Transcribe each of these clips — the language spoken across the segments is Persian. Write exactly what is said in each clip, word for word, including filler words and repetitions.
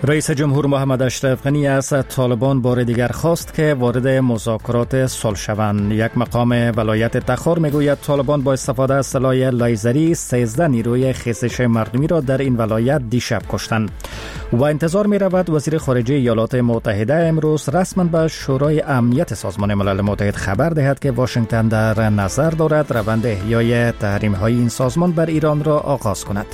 رئیس جمهور محمد اشرف غنی از طالبان بار دیگر خواست که وارد مذاکرات صلح شوند. یک مقام ولایت تخار میگوید طالبان با استفاده از سلاح لیزری سیزده نیروی خیزش مردمی را در این ولایت دیشب کشتند و انتظار می رود وزیر خارجه ایالات متحده امروز رسما به شورای امنیت سازمان ملل متحد خبر دهد که واشنگتن در نظر دارد روند احیای تحریم های این سازمان بر ایران را آغاز کند.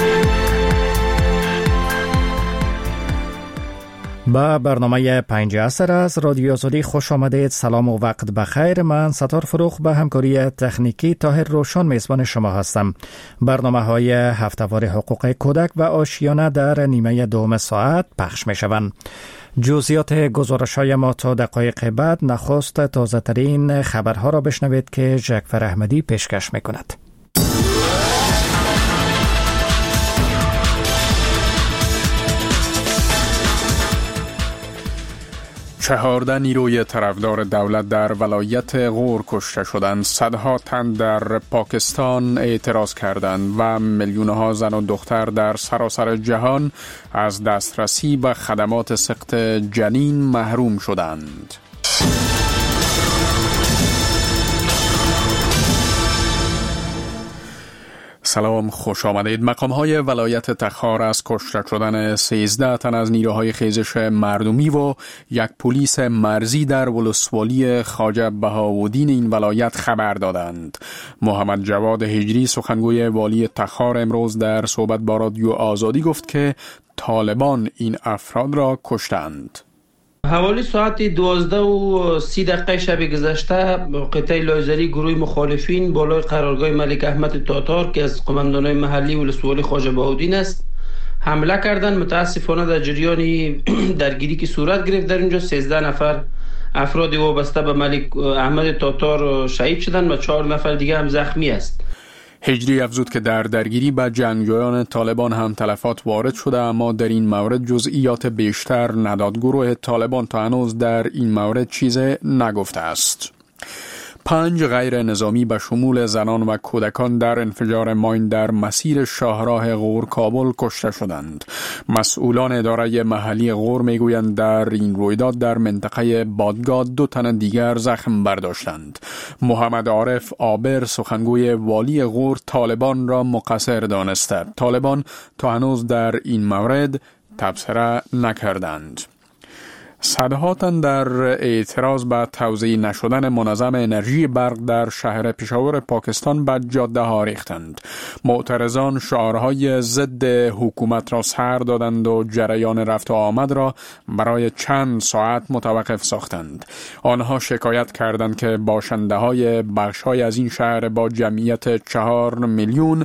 با برنامه پنج عصر از رادیو آزادی خوش آمدید. سلام و وقت بخیر. من ستار فروخ به همکاری تکنیکی طاهر روشن میزبان شما هستم. برنامه های هفته‌وار حقوق کودک و آشیانه در نیمه دوم ساعت پخش می شوند. جزئیات گزارش های ما تا دقایق بعد. نخست تازه ترین خبرها را بشنوید که جعفر احمدی پیشکش می کند. چهارده نیروی طرفدار دولت در ولایت غور کشته شدند. صدها تن در پاکستان اعتراض کردند و میلیونها زن و دختر در سراسر جهان از دسترسی به خدمات سقط جنین محروم شدند. سلام، خوش آمدید. مقام‌های ولایت تخار از کشته شدن سیزده تن از نیروهای خیزش مردمی و یک پلیس مرزی در ولسوالی خواجه بهاءالدین این ولایت خبر دادند. محمد جواد هجری سخنگوی والی تخار امروز در صحبت با رادیو آزادی گفت که طالبان این افراد را کشتند. حوالی ساعت دوازده و سی دقیقه شب گذشته قطعه لیزری گروه مخالفین بالای قرارگاه ملک احمد تاتار که از قماندانای محلی ولسوالی خواجه بهاءالدین است حمله کردند. متاسفانه در جریان درگیری که صورت گرفت در اینجا سیزده نفر افراد وابسته به ملک احمد تاتار شهید شدند و چهار نفر دیگه هم زخمی است. هجری افزود که در درگیری با جنگجویان طالبان هم تلفات وارد شده، اما در این مورد جزئیات بیشتر نداد. گروه طالبان تا هنوز در این مورد چیزی نگفته است. پنج غیر نظامی به شمول زنان و کودکان در انفجار ماین در مسیر شاهراه غور کابل کشته شدند. مسئولان اداره محلی غور میگویند در این رویداد در منطقه بادگاه دو تن دیگر زخم برداشتند. محمد عارف آبر سخنگوی والی غور طالبان را مقصر دانسته. طالبان تا هنوز در این مورد تبصره نکردند. صدها تن در اعتراض به توزیع نشدن منظم انرژی برق در شهر پشاور پاکستان به جاده ها ریختند. معترضان شعارهای ضد حکومت را سر دادند و جریان رفت و آمد را برای چند ساعت متوقف ساختند. آنها شکایت کردند که باشنده های بخش های از این شهر با جمعیت چهار میلیون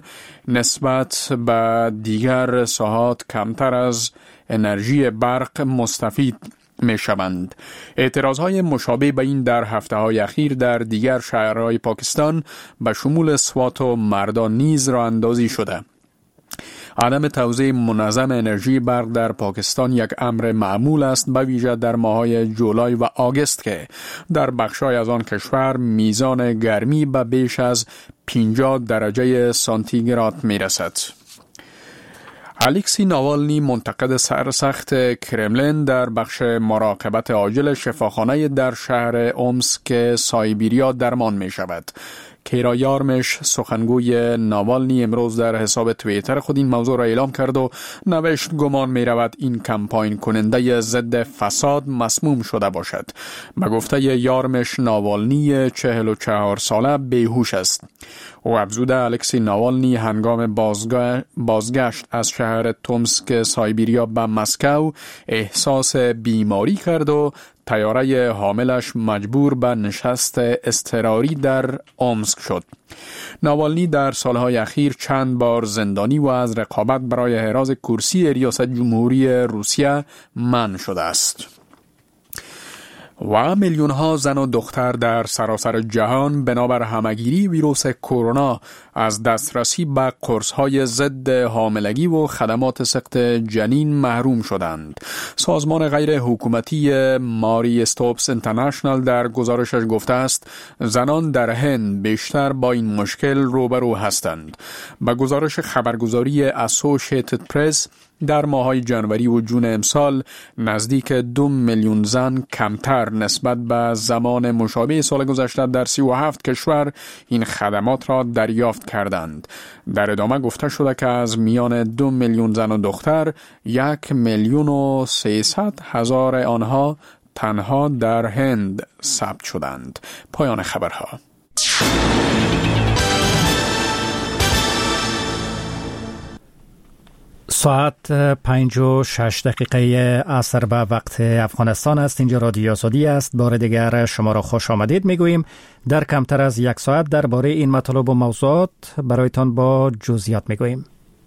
نسبت به دیگر ساحات کمتر از انرژی برق مستفید می شوند. اعتراضهای مشابه به این در هفته های اخیر در دیگر شهرهای پاکستان به شمول سوات و مردان نیز راه اندازی شده. عدم توزیع منظم انرژی برق در پاکستان یک امر معمول است، به ویژه در ماه‌های جولای و آگوست که در بخش‌های از آن کشور میزان گرمی به بیش از پنجاه درجه سانتیگراد میرسد. الکسی ناوالنی منتقد سرسخت کرملین در بخش مراقبت عاجل شفاخانه در شهر اومسک سایبیریا درمان می شود. کیرا یارمش سخنگوی ناوالنی امروز در حساب توییتر خود این موضوع را اعلام کرد و نوشت گمان می رود این کمپاین کننده ضد فساد مسموم شده باشد. به گفته یارمش ناوالنی چهل و چهار ساله بیهوش است. او افزوده الکسی ناوالنی هنگام بازگشت از شهر تومسک سایبیریا به مسکو احساس بیماری کرد و طیاره حاملش مجبور به نشست اضطراری در اومسک شد. ناوالنی در سالهای اخیر چند بار زندانی و از رقابت برای حراز کرسی ریاست جمهوری روسیه منع شده است. و میلیون ها زن و دختر در سراسر جهان بنابر همگیری ویروس کرونا از دسترسی به قرص‌های ضد حاملگی و خدمات سقط جنین محروم شدند. سازمان غیر حکومتی ماری استوپس اینترنشنال در گزارشش گفته است زنان در هند بیشتر با این مشکل روبرو هستند. به گزارش خبرگزاری اسوشیتد پرس در ماه‌های جنوری و جون امسال نزدیک دو میلیون زن کمتر نسبت به زمان مشابه سال گذشته در سی و هفت کشور این خدمات را دریافت کردند. در ادامه گفته شده که از میان دو میلیون زن و دختر یک میلیون و سیصد هزار آنها تنها در هند ثبت شدند. پایان خبرها. ساعت پنج و شش دقیقه عصر به وقت افغانستان است. اینجا رادیو آزادی است. بار دیگر شما را خوش آمدید میگوییم. در کمتر از یک ساعت درباره این مطالب و موضوعات برایتان با جزئیات میگوییم.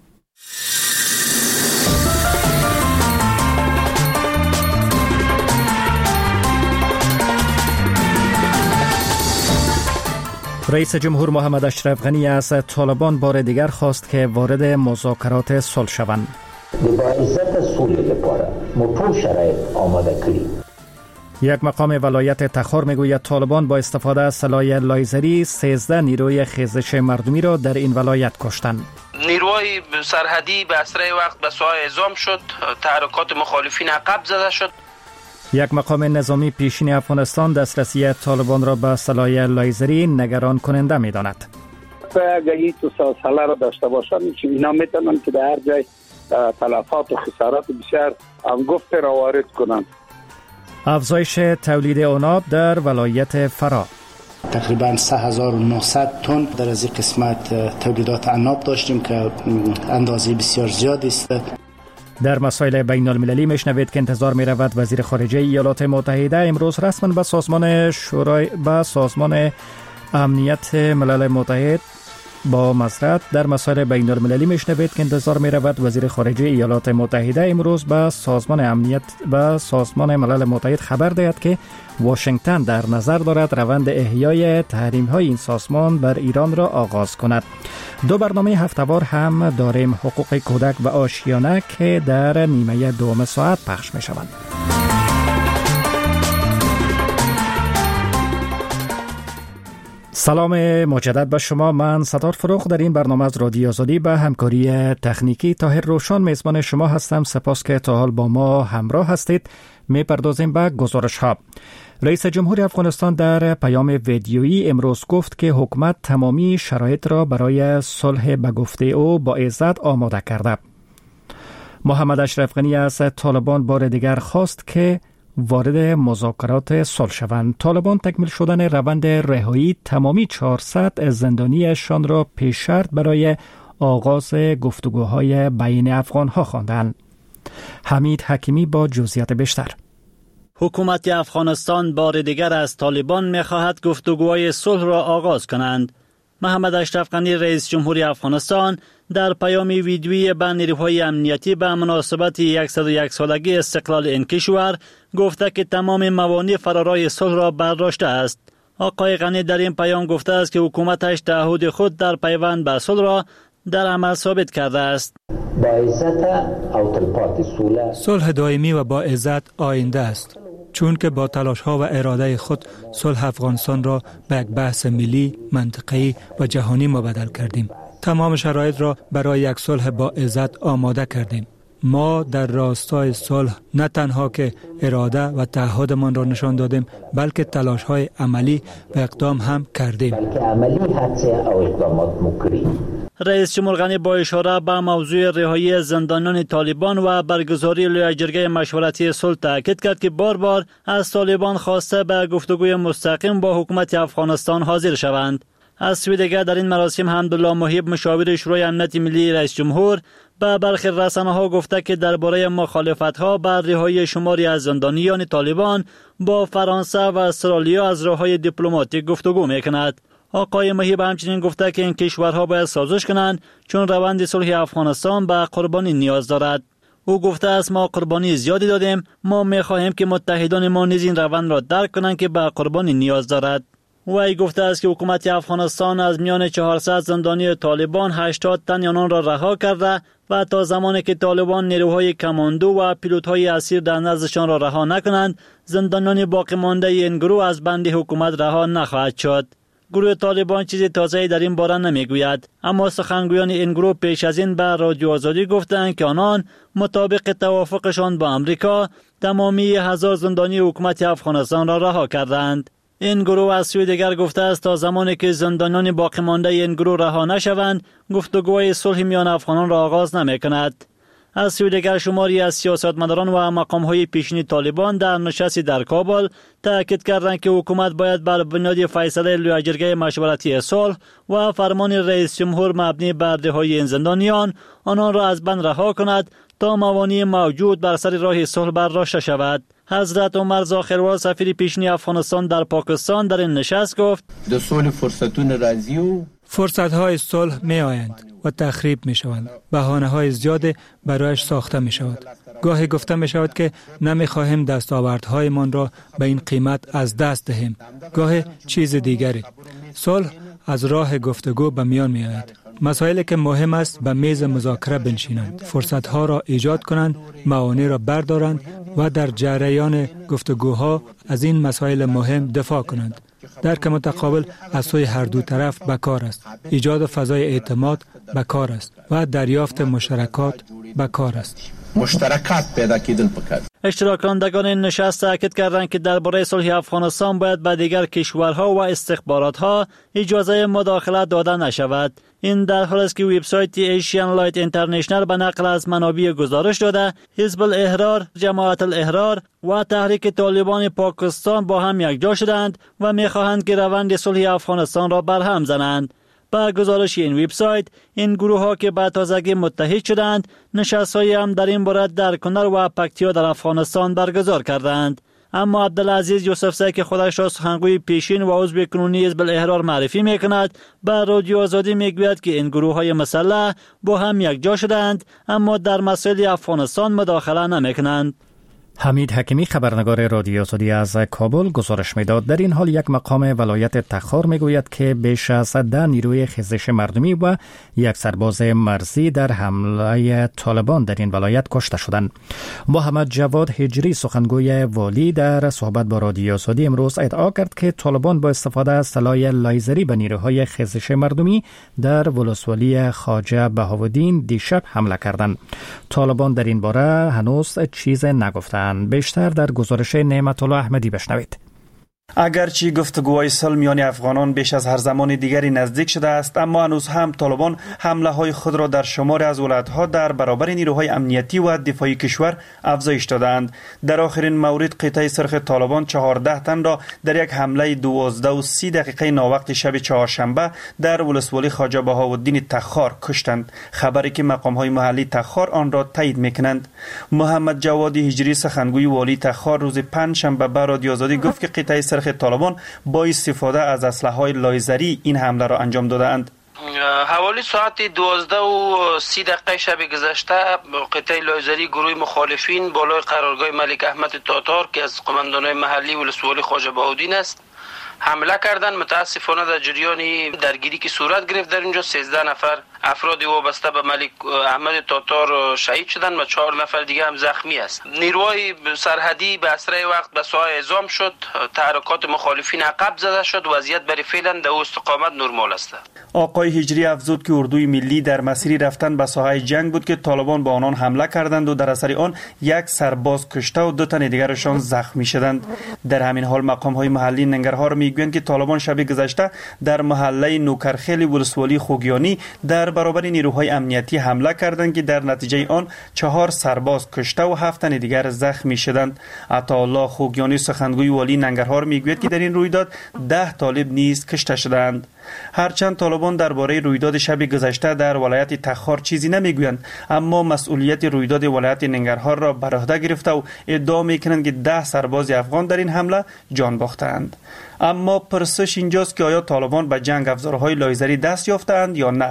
رئیس جمهور محمد اشرف غنی از طالبان بار دیگر خواست که وارد مذاکرات صلح شوند. با عزت صلح لپاره مطور شرایط آماده کردیم. یک مقام ولایت تخار میگوید طالبان با استفاده از سلاح لیزری سیزده نیروی خیزش مردمی را در این ولایت کشتند. نیروهای سرحدی به اسرع وقت به ساحه اعزام شد، تحرکات مخالفین عقب زده شد. یک مقام نظامی پیشین افغانستان دسترسی طالبان را به سلاح لیزری نگران کننده می داند. اگر این تو سلسله را داشته باشند که اینا میتونن که در هر جای تلفات و خسارات بسیار هنگفت را وارد کنند. افزایش تولید عناب در ولایت فرا. تقریبا سه هزار و نهصد تن در از این قسمت تولیدات عناب داشتیم که اندازه بسیار زیادی است. در مسائل بین المللی میشنوید که انتظار می رود وزیر خارجه ایالات متحده امروز رسما به سازمان شورای به سازمان امنیت ملل متحد با مزرعت در مسائل بین المللی میشنوید که انتظار می رود وزیر خارجه ایالات متحده امروز به سازمان امنیت به سازمان ملل متحد خبر دهد که واشنگتن در نظر دارد روند احیای تحریم های این سازمان بر ایران را آغاز کند. دو برنامه هفته‌وار هم داریم، حقوق کودک و آشیانه که در نیمه دوم ساعت پخش می شوند. سلام مجدد به شما. من ستار فروخ در این برنامه از رادیو آزادی به همکاری تکنیکی طاهر روشن میزبان شما هستم. سپاس که تا حال با ما همراه هستید. میپردازیم به گزارش ها. رئیس جمهور افغانستان در پیام ویدیویی امروز گفت که حکومت تمامی شرایط را برای صلح به گفته او با عزت آماده کرده. محمد اشرف غنی از طالبان بار دیگر خواست که وارد مذاکرات صلح شوند. طالبان تکمیل شدن روند رهایی تمامی چهارصد زندانیشان را پیش شرط برای آغاز گفتگوهای بین افغانها خواندند. حمید حکیمی با جزئیات بیشتر. حکومت افغانستان بار دیگر از طالبان می‌خواهد گفتگوهای صلح را آغاز کنند. محمد اشرف غنی رئیس جمهوری افغانستان در پیام ویدیویی به نیروهای امنیتی به مناسبت صد و یک سالگی استقلال این کشور گفته که تمام موانع فرارای صلح را برداشته است. آقای غنی در این پیام گفته است که حکومتش تعهد خود در پیوند به صلح را در عمل ثابت کرده است. صلح دائمی و با عزت آینده است، چون که با تلاش ها و اراده خود صلح افغانستان را به یک بحث ملی، منطقه‌ای و جهانی مبدل کردیم. تمام شرایط را برای یک صلح با عزت آماده کردیم. ما در راستای صلح نه تنها که اراده و تعهدمان را نشان دادیم، بلکه تلاش های عملی و اقدام هم کردیم. رئیس جمهور غنی با اشاره به موضوع رهایی زندانیان طالبان و برگزاری لوی جرگه مشورتی صلح تاکید کرد که بار بار از طالبان خواسته به گفتگوی مستقیم با حکومت افغانستان حاضر شوند. از سوی دیگر در این مراسم حمدالله محیب مشاور شورای امنیت ملی رئیس جمهور به برخی رسانه‌ها گفته که درباره مخالفت‌ها بر رهایی شماری از زندانیان طالبان با فرانسه و استرالیا از راه‌های دیپلماتیک گفتگو می‌کند. آقای محیب همچنین گفته که این کشورها باید سازش کنند چون روند صلح افغانستان به قربانی نیاز دارد. او گفته است ما قربانی زیادی دادیم، ما می‌خواهیم که متحدان ما نیز این روند را درک کنند که به قربانی نیاز دارد. وی گفته است که حکومت افغانستان از میان چهارصد زندانی طالبان هشتاد تن آنان را رها کرده و تا زمانی که طالبان نیروهای کماندو و پیلوت‌های اسیر در نزدشان را رها نکنند، زندانیان باقی مانده این گروه از بند حکومت رها نخواهد شد. گروه طالبان چیزی تازه‌ای در این باره نمیگوید، اما سخنگویان این گروه پیش از این به رادیو آزادی گفتند که آنان مطابق توافقشان با امریکا تمامی هزار زندانی حکومت افغانستان را رها کردند. این گروه از سوی دیگر گفته است تا زمانی که زندانیان باقی مانده این گروه رها نشوند، گفتگوهای صلح میان افغانان را آغاز نمی‌کند. از سوی دیگر شماری از سیاستمداران و مقام‌های پیشین طالبان در نشستی در کابل تاکید کردند که حکومت باید بر بنیاد فیصله لایحه‌جرگه مشورتی صلح و فرمان رئیس جمهور مبنی بر رهایی این زندانیان آنان را از بند رها کند تا موانع موجود بر سر راه صلح برداشته شود. حضرت عمر ذاخروال سفیر پیشین افغانستان در پاکستان در این نشست گفت: د صلح فرصتونه راځي او فرصت‌های صلح می آیند و تخریب می شوند. بهانه‌های زیاد برایش ساخته می شود. گاهی گفته می شود که نمی خواهیم دستاوردهایمان را به این قیمت از دست دهیم. گاهی چیز دیگری. صلح از راه گفتگو به میان می آید. مسائلی که مهم است به میز مذاکره بنشینند، فرصتها را ایجاد کنند، موانع را بردارند و در جریان گفتگوها از این مسائل مهم دفاع کنند. درک متقابل از سوی هر دو طرف به کار است. ایجاد فضای اعتماد به کار است و دریافت مشترکات به کار است. مشترکات پیدا کردن پکار. اشتراک‌کنندگان این نشست تاکید کردند که درباره صلح افغانستان باید به دیگر کشورها و استخباراتها اجازه مداخله داده نشود. این در حالی است که وبسایت ایشین لایت اینترنشنال به نقل از منابع گزارش داده حزب الاحرار، جماعت الاحرار و تحریک طالبان پاکستان با هم یکجا شدند و می‌خواهند که روند صلح افغانستان را برهم زنند. با گزارش این وبسایت، این گروه ها که به تازگی متحد شدند، نشست‌های هم در این باره در کنر و پکتیا در افغانستان برگزار کردند. اما عبدالعزیز یوسفزی که خودش را سخنگوی پیشین و عضو کنونی حزب الاحرار معرفی می‌کند، به رادیو آزادی می‌گوید که این گروه‌های مسلح با هم یکجا شدند اما در مسائل افغانستان مداخله نمی‌کنند. حمید حکیمی خبرنگار رادیو آزادی از کابل گزارش میداد. در این حال یک مقام ولایت تخار میگوید که بیش از ده نیروی خیزش مردمی و یک سرباز مرزی در حمله طالبان در این ولایت کشته شدند. محمد جواد هجری سخنگوی والی در صحبت با رادیو آزادی امروز ادعا کرد که طالبان با استفاده از سلاح لیزری به نیروهای خیزش مردمی در ولسوالی خواجه بهاءالدین دیشب حمله کردند. طالبان در این باره هنوز چیز نگفتند. بیشتر در گزارش نعمت الله احمدی بشنوید. اگرچه گفتگوهای صلح میان افغانان بیش از هر زمان دیگری نزدیک شده است، اما هنوز هم طالبان حمله های خود را در شمار از ولایت‌ها در برابر نیروهای امنیتی و دفاعی کشور افزایش دادند. در آخرین مورد قطعه سرخ طالبان چهارده تن را در یک حمله دوازده و سی دقیقه ناوقت شب چهارشنبه در ولسوالی خواجه بهاءالدین تخار کشتند، خبری که مقام‌های محلی تخار آن را تایید می‌کنند. محمد جواد هجری سخنگوی والی تخار روز پنجشنبه به رادیو آزادی گفت که قطعه سرخ طالبان با استفاده از اسلحه‌های لیزری این حمله را انجام دادند. حوالی ساعت دوازده و سی دقیقه شب گذشته قطعه لیزری گروه مخالفین بالای قرارگاه ملک احمد تاتار که از قماندان‌های محلی ولسوالی خواجه بهاءالدین است حمله کردند. متاسفانه در جریان درگیری که صورت گرفت در اینجا سیزده نفر افراد وابسته به ملک احمد تاتار شهید شدند و چهار نفر دیگه هم زخمی است. نیروهای سرحدی به اسرع وقت به ساحه اعزام شد، تحرکات مخالفین عقب زده شد، وضعیت برای فعلا در استقامت نرمال است. آقای هجری افزود که اردوی ملی در مسیر رفتن به ساحه جنگ بود که طالبان با آنان حمله کردند و در اثر آن یک سرباز کشته و دو تن دیگرشان زخمی شدند. در همین حال مقام‌های محلی ننگرهار میگویند که طالبان شب گذشته در محله نوکرخیل ولسوالی خوگیانی در برابر نیروهای امنیتی حمله کردند که در نتیجه آن چهار سرباز کشته و هفت تن دیگر زخمی شدند. عطاالله خوگیانی سخنگوی والی ننگرهار میگوید که در این رویداد ده طالب نیز کشته شدند. هرچند طالبان درباره رویداد شب گذشته در ولایت تخار چیزی نمیگویند، اما مسئولیت رویداد ولایت ننگرهار را بر عهده گرفته و ادعا میکنند که ده سرباز افغان در این حمله جان باختند. اما پرسش اینجاست که آیا طالبان به جنگ افزارهای لیزری دست یافتند یا نه؟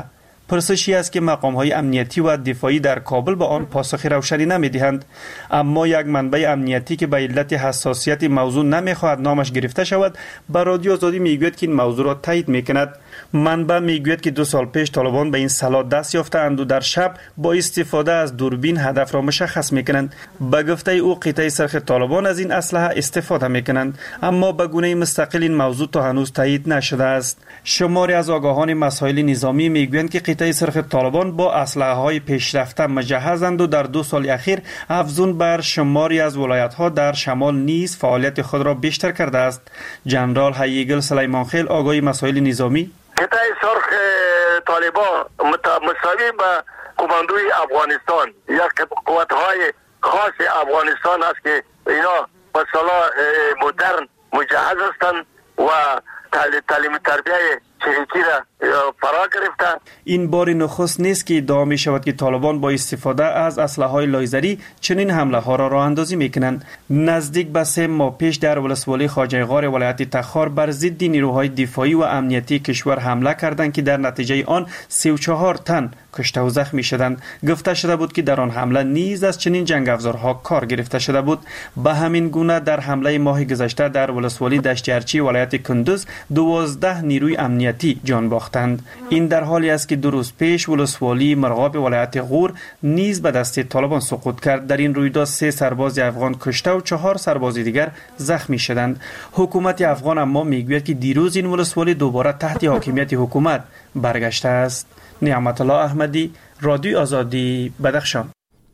پرسشی است که مقام‌های امنیتی و دفاعی در کابل با آن پاسخ روشنی نمی‌دهند. اما یک منبع امنیتی که به علت حساسیت موضوع نمی‌خواهد نامش گرفته شود، به رادیو آزادی می‌گوید که این موضوع را تایید می‌کند. منبع می‌گوید که دو سال پیش طالبان به این سلاح دست یافتند و در شب با استفاده از دوربین هدف را مشخص می‌کنند. به گفته او قطعه سرخ طالبان از این اسلحه استفاده می‌کنند، اما به گونه مستقل این موضوع تا هنوز تایید نشده است. شماری از آگاهان مسائل نظامی می‌گویند که قطعه سرخ طالبان با اسلحه‌های پیشرفته مجهزند و در دو سال اخیر افزون بر شماری از ولایت‌ها در شمال نیز فعالیت خود را بیشتر کرده است. جنرال هیگل سلیمان خیل آگاه مسائل نظامی: قطعه سرخ طالبان مساوی به کماندوی افغانستان، یک قوت‌های خاص افغانستان است که اینا با سلاح مدرن مجهز هستند و تعلیم تربیه چریکی را فرا گرفته. این بار نخست نیست که ادعا می شود که طالبان با استفاده از اسلحه‌های لایزری چنین حمله ها را راه اندازی می کنند. نزدیک به سه ماه پیش در ولسوالی خواجه غار ولایت تخار بر ضد نیروهای دفاعی و امنیتی کشور حمله کردند که در نتیجه آن سی و چهار تن کشته و زخمی شدند. گفته شده بود که در آن حمله نیز از چنین جنگ افزارها کار گرفته شده بود. به همین گونه در حمله ماه گذشته در ولسوالی دشت ارچی ولایت کندوز دوازده نیروی امنیتی جان باختند. این در حالی است که دو روز پیش ولسوالی مرغاب ولایت غور نیز به دست طالبان سقوط کرد. در این رویداد سه سرباز افغان کشته و چهار سرباز دیگر زخمی شدند. حکومت افغان اما میگوید که دیروز این ولسوالی دوباره تحت حاکمیت حکومت برگشته است. نعمت الله احمدی، رادیو آزادی، بدخشان.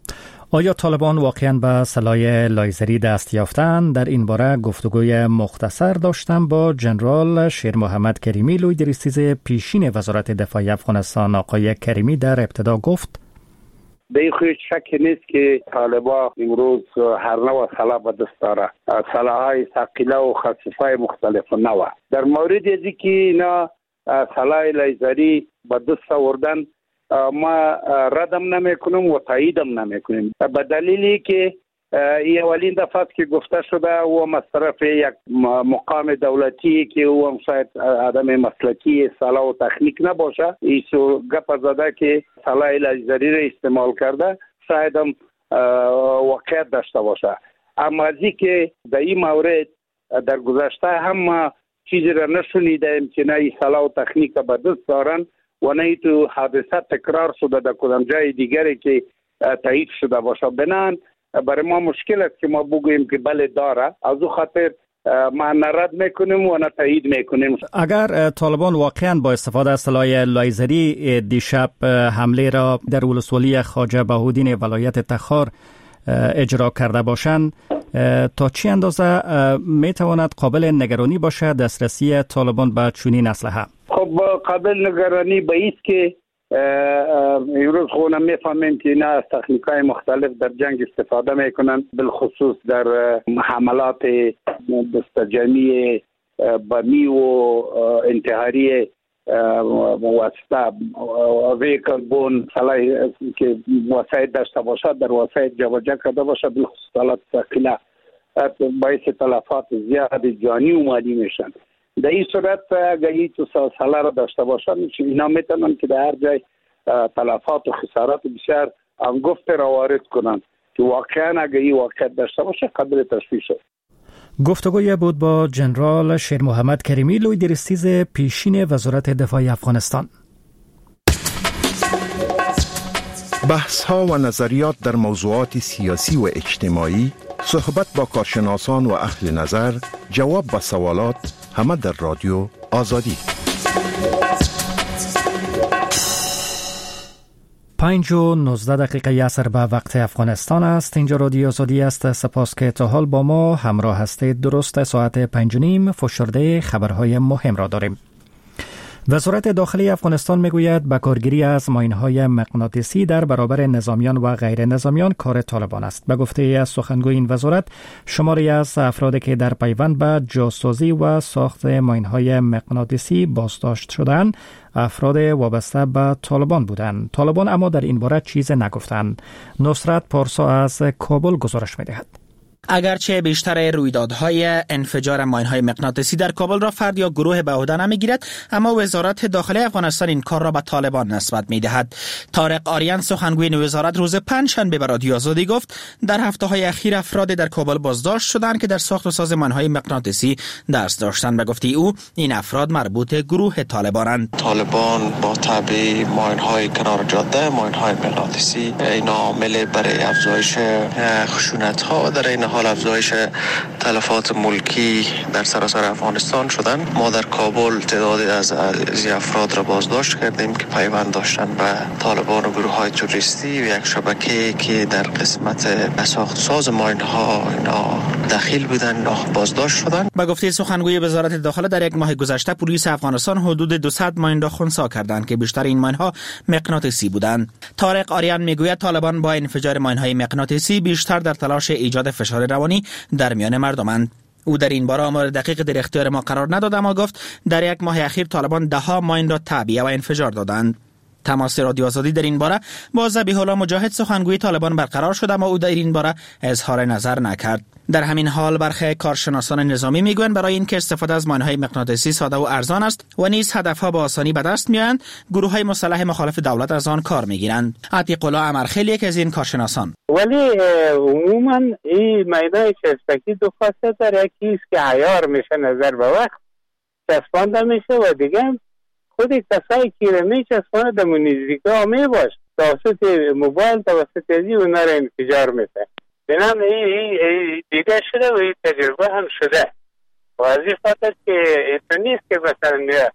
آیا طالبان واقعاً به سلاح لایزری دست یافتند؟ در این باره گفتگوی مختصر داشتم با جنرال شیر محمد کریمی. لوی دریستیز پیشین وزارت دفاع افغانستان آقای کریمی در ابتدا گفت: به این خیلی شک نیست که طالبان امروز هر نوع سلاح به دست داره، سلاح‌های ثقیله و خفیفه مختلف نوع. در مورد ازی که اینا سلاح لیزری به دست آوردن ما ردم نمی کنیم و تاییدم نمی کنیم، به دلیلی که این اولین دفعه که گفته شده و مصرف یک مقام دولتی که او هم شاید آدم مسلکی سلاح و تکنیک نباشه، ایسو گپ زده که سلاح لیزری را استعمال کرده شاید هم واقعیت داشته باشه. اما از این که در این مورد در گذشته هم چیزی را نشنیدیم که نه این سلاح و تکنیک به دست دارن و نه تو حادثه تکرار شده در کدام جای دیگری که تایید شده باشه. بنان برای ما مشکل است که ما بگوییم که بله داره. از او خاطر ما نرد میکنیم و نه تایید میکنیم. اگر طالبان واقعا با استفاده از سلاح لایزری دیشب حمله را در ولسوالی خواجه بهاءالدین ولایت تخار اجرا کرده باشند، تا چی اندازه میتواند قابل نگرانی باشه دسترسی طالبان به چنین اسلحه؟ خب قابل نگرانی به ایست که امروز خونم میفهمیم که اینا از تکنیک‌های مختلف در جنگ استفاده میکنن، بالخصوص در حملات دستجمعی بمی و انتحاری واسطه ویکل بون سلاحی که وسایل داشته باشد در وسایل جابجا کرده باشد، بالخصوص حالات ثقیله باعث تلفات زیاد جانی و مالی میشن. در این صورت اگر این تو سلاح را داشته باشد اینا میتونن که در هر جای تلفات و خسارات بسیار انگفت را وارد کنند که واقعا اگر این واقعیت داشته باشه قابل تشویش شد. گفتگوی بود با جنرال شیر محمد کریمی، لوی دریستیز پیشین وزارت دفاع افغانستان. بحث ها و نظریات در موضوعات سیاسی و اجتماعی، صحبت با کارشناسان و اهل نظر، جواب به سوالات، همه در رادیو آزادی. پنج و نوزده دقیقه عصر به وقت افغانستان است. اینجا رادیو آزادی است. سپاس که تا حال با ما همراه هستید. درست ساعت پنج و نیم فشرده خبرهای مهم را داریم. وزارت داخلی افغانستان میگوید به کارگیری از ماین‌های مغناطیسی در برابر نظامیان و غیر نظامیان کار طالبان است. به گفته از سخنگوی این وزارت، شماری از افرادی که در پیوند به جاسازی و ساخت ماین‌های مغناطیسی بازداشت شدند، افراد وابسته به طالبان بودند. طالبان اما در این باره چیز نگفتند. نصرت پارسا از کابل گزارش می‌دهد. اگرچه بیشتر رویدادهای انفجار ماین‌های مغناطیسی در کابل را فرد یا گروه به عهده نمیگیرد، اما وزارت داخلی افغانستان این کار را به طالبان نسبت میدهد. طارق آریان سخنگوی وزارت روز پنجشنبه به رادیو آزادی گفت در هفته‌های اخیر افراد در کابل بازداشت شدند که در ساخت و ساز ماین‌های مغناطیسی دست داشتند. به گفته او این افراد مربوط گروه طالبانند. طالبان با تابع ماین‌های کنار جاده، ماین‌های مغناطیسی، اینا عامل برای افزایش خشونت‌ها در این حال افزایش تلفات ملکی در سراسر افغانستان شدن. ما در کابل تعدادی از از افراد را بازداشت کردیم که پیوند داشتن به طالبان و گروه‌های تروریستی و یک شبکه که در قسمت ساخت ساز ماین‌ها اینا دخیل بودن، اینا بازداشت شدن. با گفته سخنگوی وزارت داخله در یک ماه گذشته پلیس افغانستان حدود دویست ماین را خنثی کردند که بیشتر این ماین‌ها مغناطیسی بودند. طارق آریان میگوید طالبان با انفجار ماین‌های مغناطیسی بیشتر در تلاش ایجاد فشار روانی در میان مردمند. او در این باره آمار دقیق در اختیار ما قرار نداد، اما گفت در یک ماه اخیر طالبان ده ها ماین را تعبیه و انفجار دادند. تماس رادیو آزادی در این باره با ذبیح الله مجاهد سخنگوی طالبان برقرار شد، اما او در این باره اظهار نظر نکرد. در همین حال برخی کارشناسان نظامی میگویند برای اینکه استفاده از ماین‌های مغناطیسی ساده و ارزان است و نیز هدفها با آسانی به دست میآیند، گروه‌های مسلح مخالف دولت از آن کار میگیرند. عتیق الله امرخیل یک از این کارشناسان: ولی عموما این ماین‌های چسبکی دو خاصیت داره، یکی است که عیار میشه نظر به وقت چسبانده میشه و دیگه خود کسایی که می چسبانه در نزدیکا میباش توسط موبایل توسط ازی اونا را انفجار میشه. بنام این دیده شده و این تجربه هم شده و از این خاطر که این نیست که مثلا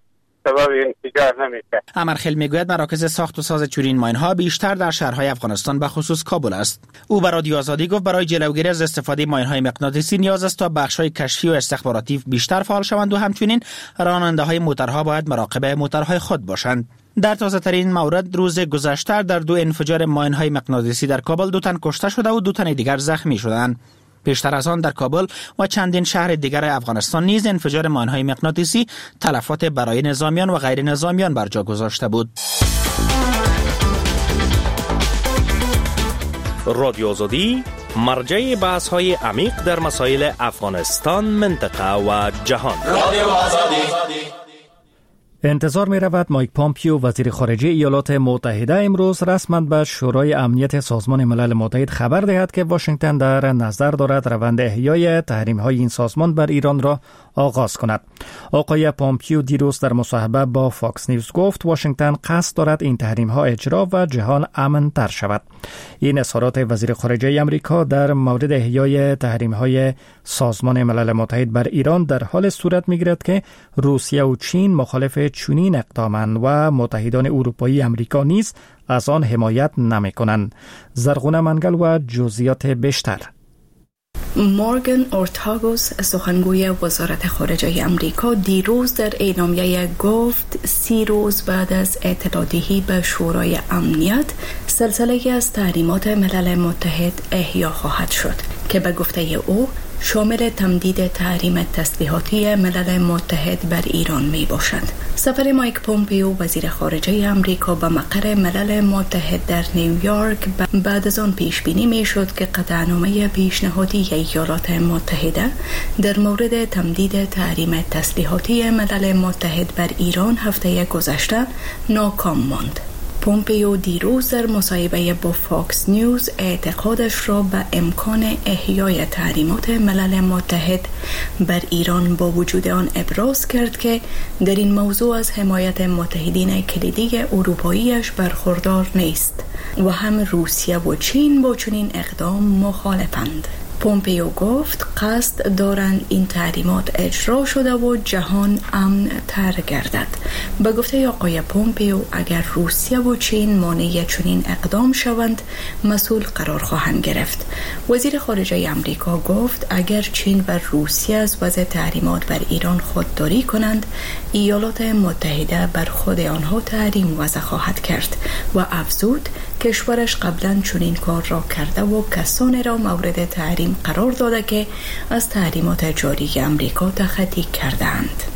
سبب انفجار نمیشه. امرخیل میگوید مراکز ساخت و ساز چنین ماین‌ها بیشتر در شهرهای افغانستان به خصوص کابل است. او به رادیو آزادی گفت برای جلوگیری از استفاده ماین‌های مغناطیسی نیاز است تا بخش‌های کشفی و استخباراتی بیشتر فعال شوند و همچنین راننده‌های موترها باید مراقب موترهای خود باشند. در تازه ترین مورد روز گذشته در دو انفجار ماین‌های مغناطیسی در کابل دو تن کشته شده و دو تن دیگر زخمی شدند. پیشتر از آن در کابل و چندین شهر دیگر افغانستان نیز انفجار ماین‌های مغناطیسی تلفات برای نظامیان و غیر نظامیان بر جا گذاشته بود. رادیو آزادی مرجع بحث‌های عمیق در مسائل افغانستان، منطقه و جهان. رادیو آزادی. انتظار می رود مایک پامپیو وزیر خارجه ایالات متحده امروز رسما به شورای امنیت سازمان ملل متحد خبر دهد که واشنگتن در نظر دارد روند احیای تحریم های این سازمان بر ایران را آغاز کند. آقای پامپیو دیروز در مصاحبه با فاکس نیوز گفت واشنگتن قصد دارد این تحریم ها اجرا و جهان امن تر شود. این اظهارات وزیر خارجه آمریکا در مورد احیای تحریم های سازمان ملل متحد بر ایران در حال صورت می گیرد که روسیه و چین مخالف چنین اقدامند و متحدان اروپایی امریکا نیز از آن حمایت نمی کنند. زرغونه منگل و جزئیات بیشتر. مورگان اورتاگوس سخنگوی وزارت خارجه امریکا دیروز در اعلامیه گفت سی روز بعد از اطلاع‌دهی به شورای امنیت سلسله از تحریمات ملل متحد احیا خواهد شد که به گفته او شامل تمدید تحریم تسلیحاتی ملل متحد بر ایران می باشد. سفر مایک پومپیو وزیر خارجه امریکا به مقر ملل متحد در نیویورک بعد از آن پیش بینی می شد که قطعنامه پیشنهادی ایالات متحده در مورد تمدید تحریم تسلیحاتی ملل متحد بر ایران هفته گذشته ناکام ماند. پومپیو دیروز در مصاحبه با فاکس نیوز اعتقادش را به امکان احیای تحریمات ملل متحد بر ایران با وجود آن ابراز کرد که در این موضوع از حمایت متحدین کلیدی اروپاییش برخوردار نیست و هم روسیه و چین با چنین اقدام مخالفند. پومپیو گفت قصد دارند این تحریمات اجرا شده و جهان امن تر گردد. به گفته آقای پومپیو اگر روسیه و چین مانع چنین اقدام شوند مسئول قرار خواهند گرفت. وزیر خارجه امریکا گفت اگر چین و روسیه از وضع تحریمات بر ایران خودداری کنند ایالات متحده بر خود آنها تحریم وضع خواهد کرد و افزود کشورش قبلا چنین کار را کرده و کسانی را مورد تحریم قرار داده که از تحریمات جاری امریکا تخطی کردند.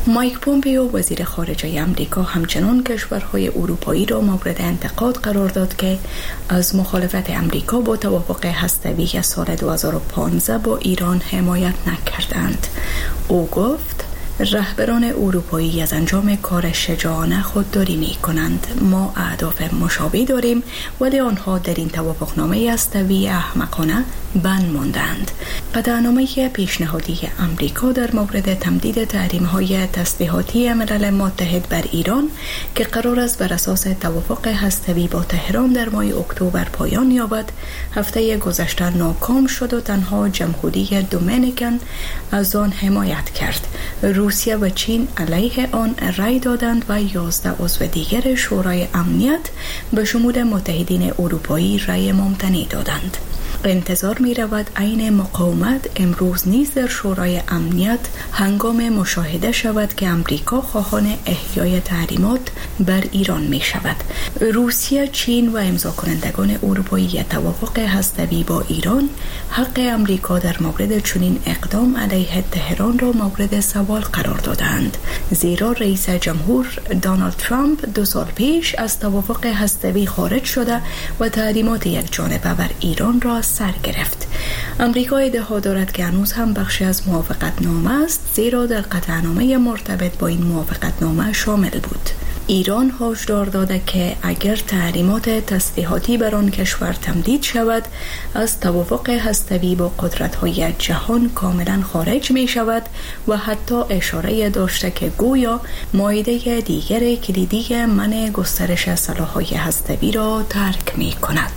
مایک پومپیو وزیر خارجه آمریکا همچنان کشورهای اروپایی را مورد انتقاد قرار داد که از مخالفت آمریکا با توافق هسته‌ای سال دو هزار و پانزده با ایران حمایت نکردند. او گفت رهبران اروپایی از انجام کار شجاعانه خودداری می کنند. ما اهداف مشابه داریم ولی آنها در این توافقنامه هسته‌ای احمقانه بند ماندند. قطعنامه پیشنهادی امریکا در مورد تمدید تحریم‌های تسلیحاتی ملل متحد بر ایران که قرار است بر اساس توافق هسته‌ای با تهران در ماه اکتبر پایان یابد، هفته گذشته ناکام شد و تنها جمهوری دومینیکن از آن حمایت کرد. روسیه و چین علیه آن رأی دادند و یازده عضو دیگر شورای امنیت به شمول متحدین اروپایی رأی ممتنع دادند. انتظار می رود عین مقاومت امروز نیز در شورای امنیت هنگام مشاهده شود که امریکا خواهان احیای تحریمات بر ایران می شود. روسیه، چین و امضا کنندگان اروپایی توافق هسته‌ای با ایران حق امریکا در مورد چنین اقدام علیه تهران را مورد سوال قرار دادند، زیرا رئیس جمهور دونالد ترامپ دو سال پیش از توافق هسته‌ای خارج شده و تحریمات یک جانبه بر ایران را سر گرفت. امریکا ادعا دارد که هنوز هم بخشی از موافقتنامه است، زیرا در قطعنامه مرتبط با این موافقتنامه شامل بود. ایران هشدار داده که اگر تحریمات تسلیحاتی بر آن کشور تمدید شود، از توافق هسته‌ای با قدرت‌های جهان کاملا خارج می شود و حتی اشاره داشته که گویا مایده دیگر کلیدی منع گسترش سلاح‌های هسته‌ای را ترک می کند.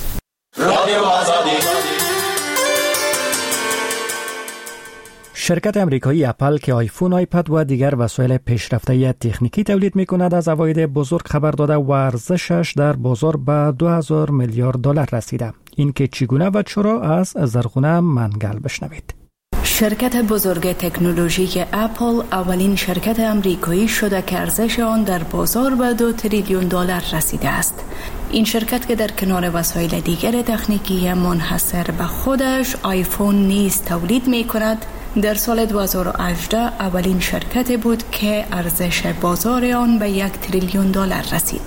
شرکت امریکایی اپل که آیفون، آیپد و دیگر وسایل پیشرفته تکنیکی تولید می کند از عواید بزرگ خبر داده و ارزشش در بازار به دو هزار میلیارد دلار رسیده. این که چگونه و چرا از زرغونه منگل بشنوید. شرکت بزرگ تکنولوژی اپل اولین شرکت امریکایی شده که ارزش آن در بازار به دو تریلیون دلار رسیده است. این شرکت که در کنار وسایل دیگر تکنیکی منحصر به خودش آیفون نیز تولید می کند، در سال دو هزار و هجده اولین شرکت بود که ارزش بازار آن به یک تریلیون دلار رسید.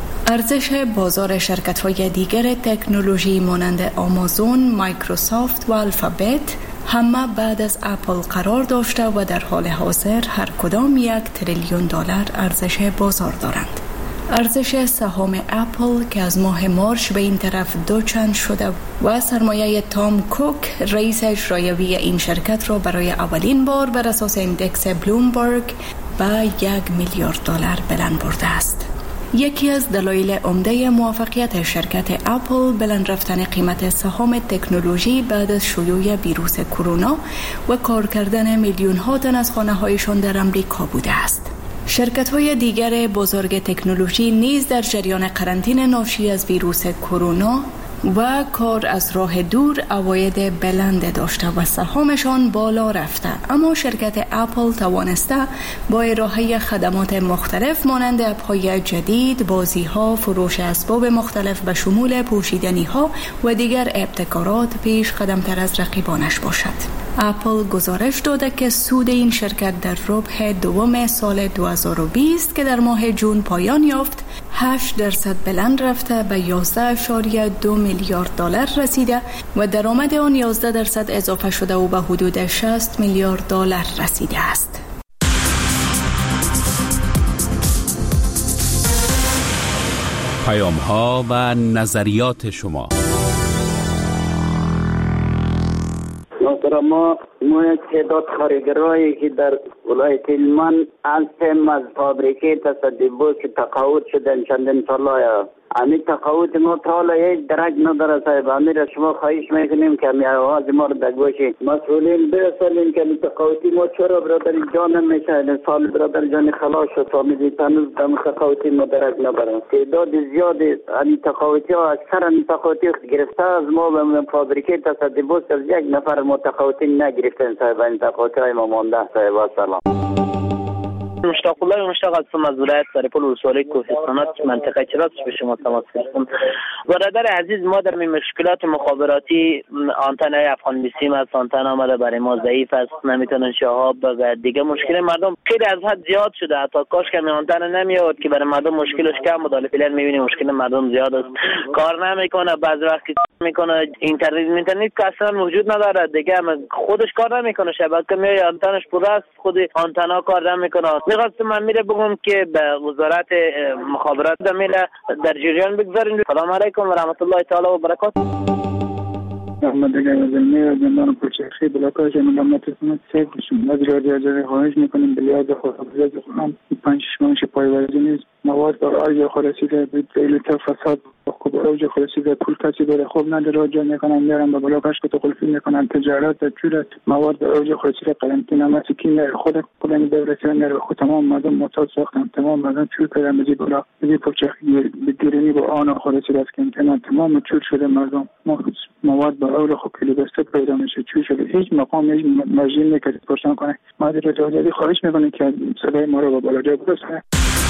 ارزش بازار شرکت‌های دیگر تکنولوژی مانند آمازون، مایکروسافت و الفابت همه بعد از اپل قرار داشته و در حال حاضر هر کدام یک تریلیون دلار ارزش بازار دارند. ارزش سهام اپل که از ماه مارچ به این طرف دو چند شده و سرمایه تام کوک رئیس اجرایی این شرکت را برای اولین بار بر اساس اندکس بلومبرگ به یک میلیارد دلار بلند برده است. یکی از دلایل عمده موفقیت شرکت اپل بلند رفتن قیمت سهام تکنولوژی بعد از شیوع ویروس کرونا و کار کردن میلیون ها تن از خانه هایشان در امریکا بوده است. شرکت‌های دیگر بزرگ تکنولوژی نیز در جریان قرنطینه ناشی از ویروس کرونا و کار از راه دور عواید بلند داشته و سهامشان بالا رفته، اما شرکت اپل توانسته با ارائه خدمات مختلف مانند اپ‌های جدید، بازی‌ها، فروش اسباب مختلف به شمول پوشیدنی‌ها و دیگر ابتکارات پیش قدم‌تر از رقیبانش باشد. اپل گزارش داده که سود این شرکت در ربع دوم سال دو هزار و بیست که در ماه جون پایان یافت هشت درصد بلند رفته به یازده اشاریه دو میلیارد دلار رسیده و درآمد آن یازده درصد اضافه شده و به حدود شصت میلیارد دلار رسیده است. پیام‌ها و نظریات شما. ما ما تعداد کارگرایی که در ولایت هلمند از تم از فابریکه تصدیبوس که تقاعد شدن چندین ساله، همین تقاعد ما تا حالا یک درک نداره صاحب. همین را شما خواهش میکنیم که همین آواز ما رو در گوش مسئولین برسانیم که تقاعدی ما چرا برادر جان میشه، سال برادر جان خلاص شد فامیلی تنوز دم تقاعدی ما درک نداره. تعداد زیاد همین تقاعدی ها اکثر همین تقاعدی گرفته از ما به فابریکه تصدیبوس از یک نفر ما تقاعدی نگرفتن صاحب. این تقاعدی های ما مانده صاحب. سلام. مشتاق الله مشتاق هستم از ولایت سرپل ولسوالی کوهستانات منطقه چرات به شما تماس گرفتم. برادر عزیز، ما در مشکلات مخابراتی آنتنای افغان بیست سیم است، آنتن آمده برای ما ضعیف است، نمیتونن شهاب و دیگه مشکل مردم خیلی از حد زیاد شده. حتی کاش که آنتن نمیاد که برای مردم مشکلش کم بود. فعلا میبینیم مشکل مردم زیاد است، کار نمیکنه، بعضی وقت میکنه اینترنت اینترنت که اصلا وجود نداره دیگه، خودش کار نمیکنه، شبکه میاد آنتنش پر است، خود آنتنا کار نمیکنه. میخواستم من میره بگم که به وزارت مخابرات میره در جریان بگذارین. سلام علیکم و رحمت الله تعالی و برکاته. محمد گزلمی از زندان کوچکشی بلاکای جنوب تسمت سیف شدیم. از رادیو اجازه خواهش میکنیم به یاد خداوند خودم پنج شش ماه پایوازی نیست. مواد بر آی خلاصیده به دلیل فساد خوب اوج خلاصیده پول کسی داره خوب نداره جا میکنن میارن به بلاکاش که تخلفی میکنن تجارت و جورت مواد بر اوج خلاصیده قرنطینه مسکی نره خود خودم دولت نره خود تمام مردم معتاد ساختن تمام مردم چور کردن به بلا به پوچخی به گیرنی با آن خلاصیده است که امتحان تمام چور شده مردم مواد بر اوج خوب کلی بسته پیدا میشه چور شده هیچ مقام هیچ ماجی نکرد پرسان کنه ما در جوابی خواهش میکنیم که صدای ما رو به بالا جا برسونه.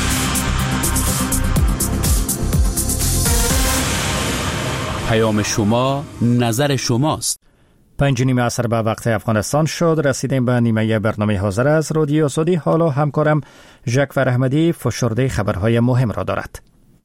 پیام شما نظر شماست. پنج نیم عصر به وقت افغانستان شد. رسیدیم به نیمه برنامه حاضر از رادیو آزادی. حالا همکارم ژکفر احمدی فشرده خبرهای مهم را دارد.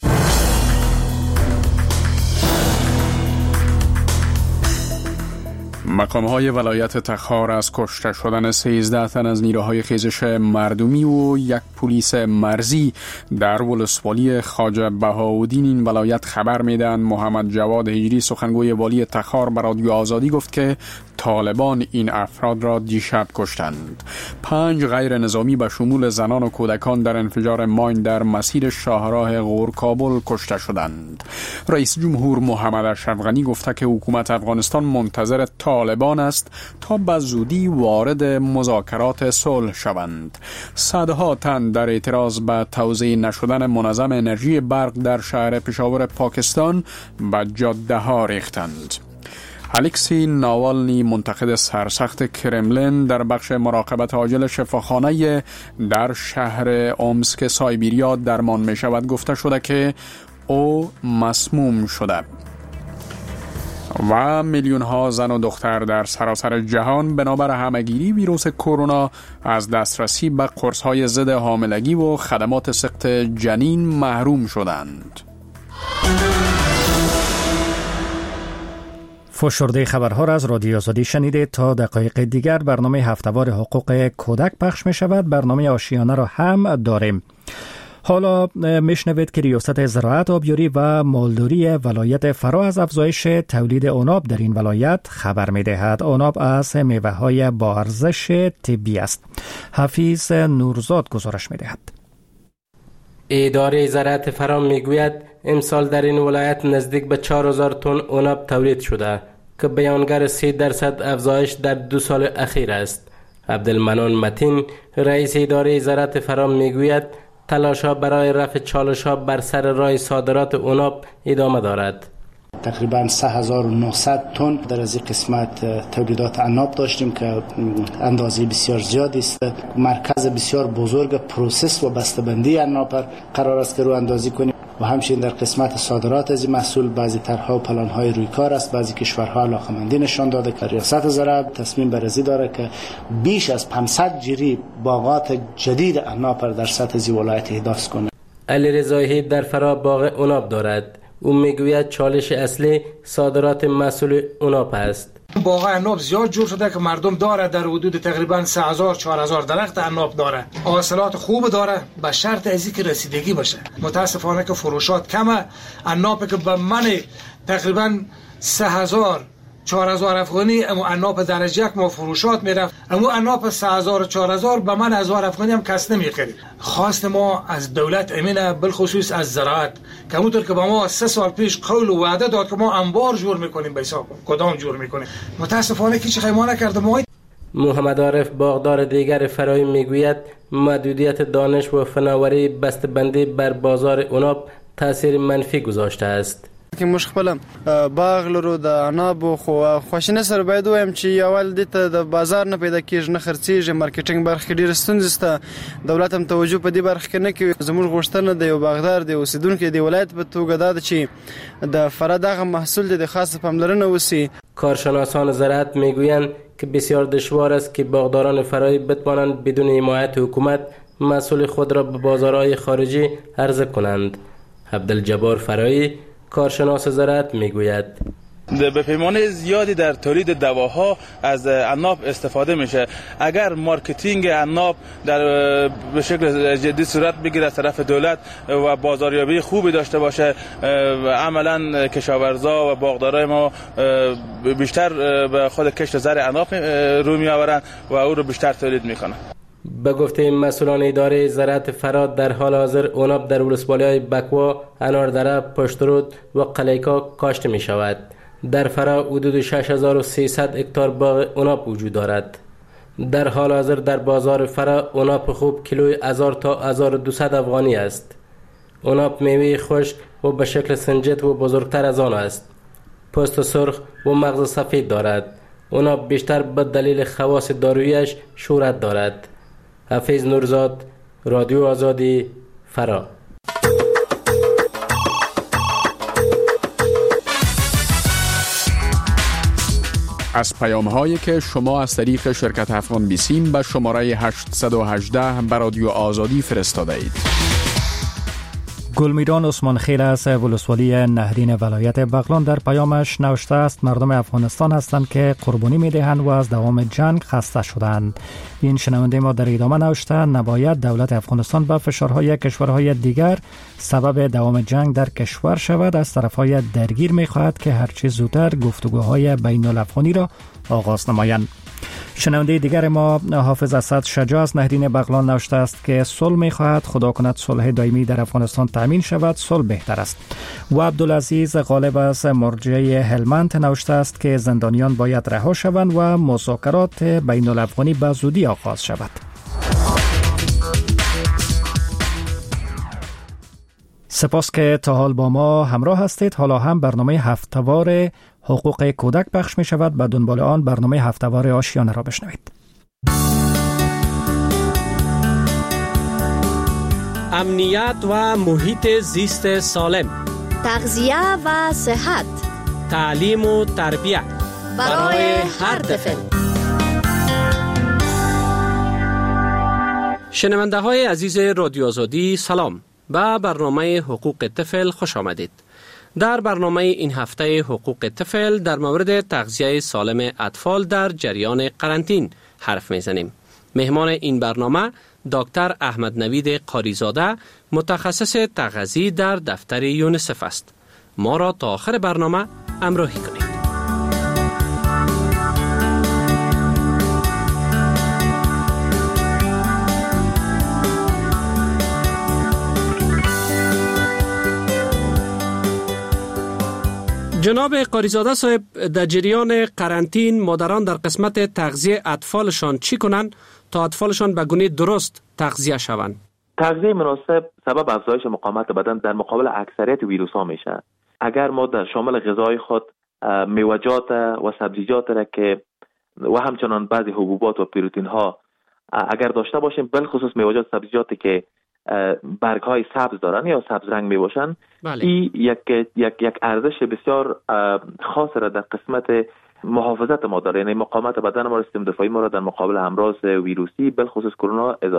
مقام‌های ولایت تخار از کشته شدن سیزده تن از نیروهای خیزش مردمی و یک پلیس مرزی در ولسوالی خواجه بهاءالدین این ولایت خبر میدن. محمد جواد هجری سخنگوی والی تخار به رادیو آزادی گفت که طالبان این افراد را دیشب کشتند. پنج غیر نظامی به شمول زنان و کودکان در انفجار ماین در مسیر شاهراه غور کابل کشته شدند. رئیس جمهور محمد اشرف غنی گفته که حکومت افغانستان منتظر طالبان است تا به زودی وارد مذاکرات صلح شوند. صدها تن در اعتراض به توزیع نشدن منظم انرژی برق در شهر پشاور پاکستان به جاده ها ریختند. الکسی ناوالنی منتقد سرسخت کرملین در بخش مراقبت عاجل شفاخانه در شهر اومسک سایبیریا درمان می شود گفته شده که او مسموم شده و میلیون ها زن و دختر در سراسر جهان بنابر همهگیری ویروس کرونا از دسترسی به قرص های ضد حاملگی و خدمات سقط جنین محروم شدند. فشرده خبرها را از رادیو آزادی شنیده. تا دقایق دیگر برنامه هفته‌وار حقوق کودک پخش می شود. برنامه آشیانه را هم داریم. حالا میشنوید که ریاست زراعت، آبیاری و مالداری ولایت فرا از افزایش تولید عناب در این ولایت خبر می دهد. عناب از میوه های با ارزش طبی است. حفیظ نورزاد گزارش می دهد. اداره زراعت فرا می گوید امسال در این ولایت نزدیک به چهار هزار تن عناب تولید شده که بیانگر سه درصد افزایش در دو سال اخیر است. عبدالمنان متین رئیس اداره زراعت فرا می گوید تلاش‌ها برای رفع چالش‌ها بر سر راه صادرات عناب ادامه دارد. تقریبا سه هزار و نهصد تن در از این قسمت تولیدات عناب داشتیم که اندازه بسیار زیادی است. مرکز بسیار بزرگ پروسس و بسته‌بندی عناب قرار است که رو اندازی کنیم و همچنین در قسمت صادرات از این محصول بعضی طرح‌ها و پلان‌های روی کار است. بعضی کشورها علاقه‌مندی نشان داده که ریاست زراعت تصمیم بررسی داره که بیش از پانصد جری باغات جدید عناب در سطح از ولایت احداث کنه. علی رضایی در فرا باغ عناب دارد. او میگوید چالش اصلی صادرات محصول عناب است. باغ عناب زیاد جور شده که مردم داره در حدود تقریبا سه هزار چهار هزار درخت عناب داره. حاصلات خوب داره به شرط از اینکه رسیدگی باشه. متاسفانه که فروشات کمه. عناب که به من تقریبا سه هزار چهار هزار افغانی اما عناب درجه یک ما فروشات میرفت، اما عناب سه هزار و چهار هزار به من هزار افغانی هم کس نمیخرید. خواست ما از دولت امینه بالخصوص از زراعت که همونطور که به ما سه سال پیش قول و وعده داد که ما انبار جور میکنیم به حساب کدام جور میکنیم، متاسفانه هیچ خیمه نکرده. ما محمد عارف باغدار دیگر فرایی میگوید محدودیت دانش و فناوری بسته‌بندی بر بازار عناب تاثیر منفی گذاشته است. که موږ خپل باغ لرو د عنابو خو خواشینه سره باید وایم چې اول د ته د بازار نه پیدا کیږي نه خرڅیږي مارکیټینګ برخه ډیر ستونزې سته دولت هم توجه په دې برخه کې نه کوي زموږ غوښتنه د یو باغدار دی اوسیدونکو دی ولایت په توګه دا چې د فرا دغه محصول د خاصه پاملرنه وسی. کارشناسان زراعت میگویند که بسیار دشوار است که باغداران فرایی بتوانند بدون حمایت حکومت محصول خود را به بازارهای خارجی عرضه کنند. عبدالجبار فرایی کارشناس زراعت میگوید به پیمانه زیادی در تولید دواها از عناب استفاده میشه. اگر مارکتینگ عناب در به شکل جدی صورت بگیره از طرف دولت و بازاریابی خوبی داشته باشه عملا کشاورزا و باغدارای ما بیشتر به خود کشت زرع عناب رو میآورند و او رو بیشتر تولید میکنن. به گفته مسئولان اداره زراعت فراد در حال حاضر عناب در ولسوالی‌های بکوا، اناردره، پشترود و قلیکا کاشته می شود. در فرا حدود شش هزار و سیصد هکتار باغ عناب وجود دارد. در حال حاضر در بازار فرا عناب خوب کیلوی هزار تا هزار و دویست افغانی است. عناب میوه خشک و به شکل سنجت و بزرگتر از آن است. پوست سرخ و مغز سفید دارد. عناب بیشتر به دلیل خواص داروییش شهرت دارد. حفیظ نورزاد، رادیو آزادی، فرا. از پیام هایی که شما از طریق شرکت افغان بیسیم به شماره هشت یک هشت به رادیو آزادی فرستاده اید. گلمیران عثمان خیل از ولسوالی نهرین ولایت بغلان در پیامش نوشته است مردم افغانستان هستند که قربانی می‌دهند و از دوام جنگ خسته شدند. این شنونده ما در ادامه نوشته نباید دولت افغانستان به فشارهای کشورهای دیگر سبب دوام جنگ در کشور شود. از طرفهای درگیر می‌خواهد که هرچه زودتر گفتگوهای بین الافغانی را آغاز نمایند. شنونده دیگر ما حافظ اسد شجاع از نهرین بغلان نوشته است که صلح می‌خواهد، خدا کند صلح دائمی در افغانستان تامین شود، صلح بهتر است. و عبدالعزیز غالب از مرجع هلمند نوشته است که زندانیان باید رها شوند و مذاکرات بین الافغانی به زودی آغاز شود. سپاس که تا حال با ما همراه هستید. حالا هم برنامه هفته‌وار حقوق کودک پخش می شود. به دنبال آن برنامه هفته‌وار آشیانه را بشنوید. امنیت و محیط زیست سالم، تغذیه و صحت، تعلیم و تربیت برای هر طفل. شنونده های عزیز رادیو آزادی سلام. به برنامه حقوق طفل خوش آمدید. در برنامه این هفته حقوق طفل در مورد تغذیه سالم اطفال در جریان قرنطین حرف میزنیم. مهمان این برنامه دکتر احمد نوید قاریزاده، متخصص تغذیه در دفتر یونیسف است. ما را تا آخر برنامه همراهی کنید. جناب قاریزاده صاحب، در جریان قرنطین مادران در قسمت تغذیه اطفالشان چی کنند تا اطفالشان به گونه درست تغذیه شوند؟ تغذیه مناسب سبب افزایش مقاومت بدن در مقابل اکثریت ویروس ها میشه. اگر ما در شامل غذای خود میوه‌جات و سبزیجات را که و همچنان بعضی حبوبات و پروتئین ها اگر داشته باشیم، بالخصوص میوه‌جات سبزیجاتی که برگ های سبز دارن یا سبز رنگ می باشن، بله. این یک یک یک ارزش بسیار خاص را در قسمت محافظت ما داره، یعنی مقاومت بدن ما را، سیستم دفاعی ما را در مقابل امراض ویروسی بالخصوص کرونا